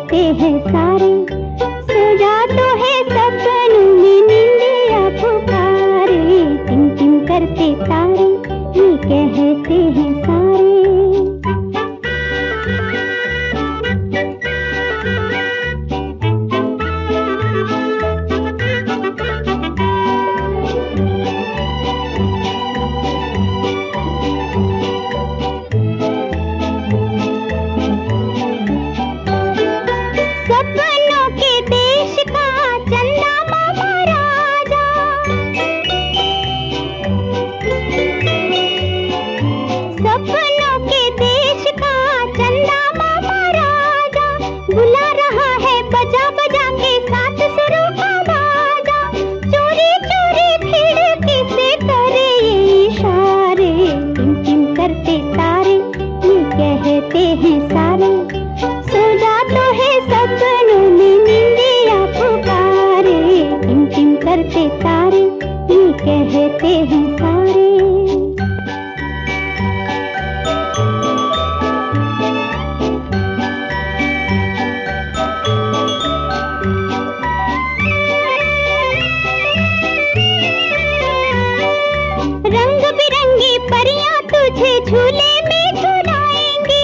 कहते हैं सारे, सजा तो है सपनों में निंदिया पुकारे, टिम टिम करते तारे ये कहते हैं सारे। सपनों के देश का चंदा मामा राजा, सपनों के देश का चंदा मामा राजा, बुला रहा है बजा बजा के साथ सुरों का बाजा, चोरी चोरी खिड़की से करे ये इशारे, टिम टिम करते तारे ये कहते हैं सारे, सजा तो है सपनों में निंदिया पुकारे, टिम टिम करते तारे ये कहते हैं सारे। रंग बिरंगी परियां तुझे झूले में झुलाएंगी,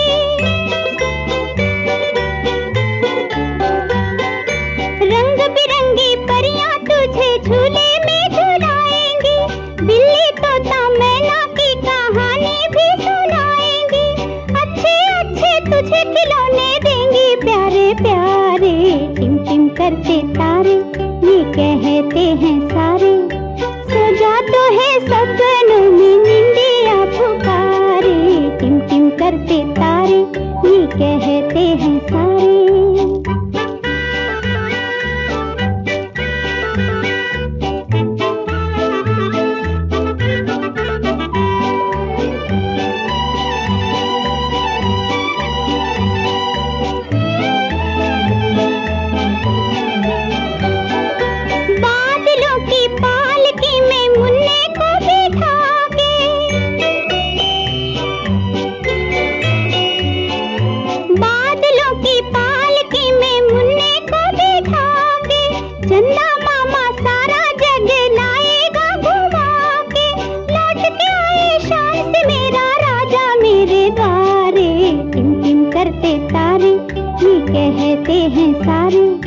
रंग बिरंगी परियां तुझे झूले में झुलाएंगी, बिल्ली तोता मैना की कहानी भी सुनाएंगी, अच्छे अच्छे तुझे खिलौने देंगी प्यारे प्यारे, टिम टिम करते तारे ये कहते हैं सारे, सजा तो है सपनों में निंदिया पुकारे, टिम टिम करते तारे ये कहते हैं सारे। बादलों की पालकी में मुन्ने को बिठा के, बादलों की पालकी में मुन्ने को बिठा के, चंदा मामा सारा जग लाएगा घुमा के, लौट के आए शान से मेरा राजा मेरे द्वारे, टिम टिम करते तारे ये कहते हैं सारे,